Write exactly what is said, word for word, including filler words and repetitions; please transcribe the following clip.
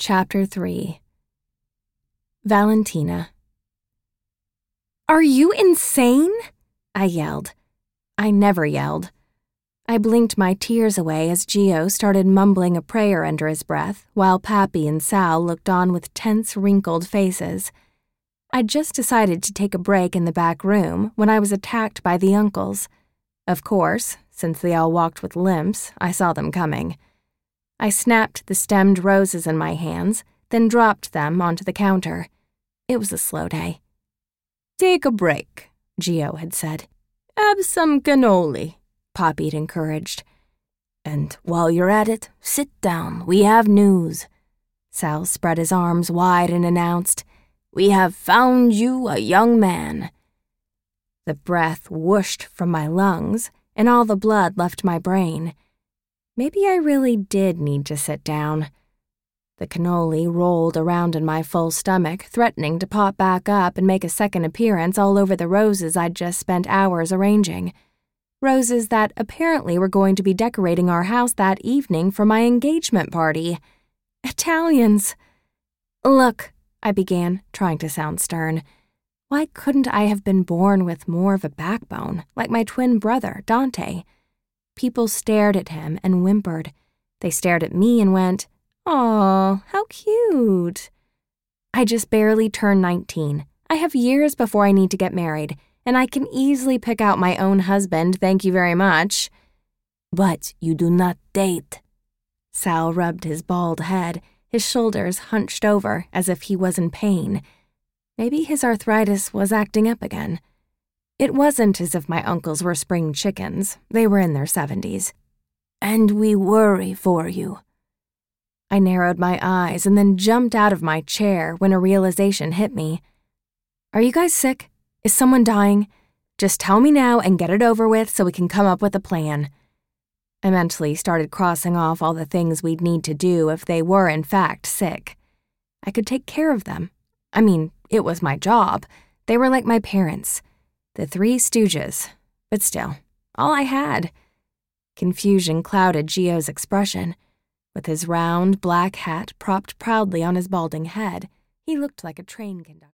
Chapter three. Valentina. "Are you insane?" I yelled. I never yelled. I blinked my tears away as Gio started mumbling a prayer under his breath, while Pappy and Sal looked on with tense, wrinkled faces. I'd just decided to take a break in the back room when I was attacked by the uncles. Of course, since they all walked with limps, I saw them coming. I snapped the stemmed roses in my hands, then dropped them onto the counter. It was a slow day. "Take a break," Gio had said. "Have some cannoli," Poppy'd encouraged. "And while you're at it, sit down. We have news." Sal spread his arms wide and announced, "We have found you a young man." The breath whooshed from my lungs, and all the blood left my brain. Maybe I really did need to sit down. The cannoli rolled around in my full stomach, threatening to pop back up and make a second appearance all over the roses I'd just spent hours arranging. Roses that apparently were going to be decorating our house that evening for my engagement party. Italians. "Look," I began, trying to sound stern. Why couldn't I have been born with more of a backbone, like my twin brother, Dante? People stared at him and whimpered. They stared at me and went, "Aw, how cute." I just barely turned nineteen. I have years before I need to get married, and I can easily pick out my own husband, thank you very much. "But you do not date." Sal rubbed his bald head, his shoulders hunched over as if he was in pain. Maybe his arthritis was acting up again. It wasn't as if my uncles were spring chickens. They were in their seventies. "And we worry for you." I narrowed my eyes and then jumped out of my chair when a realization hit me. "Are you guys sick? Is someone dying? Just tell me now and get it over with so we can come up with a plan." I mentally started crossing off all the things we'd need to do if they were in fact sick. I could take care of them. I mean, it was my job. They were like my parents. The Three Stooges. But still, all I had. Confusion clouded Gio's expression. With his round, black hat propped proudly on his balding head, he looked like a train conductor.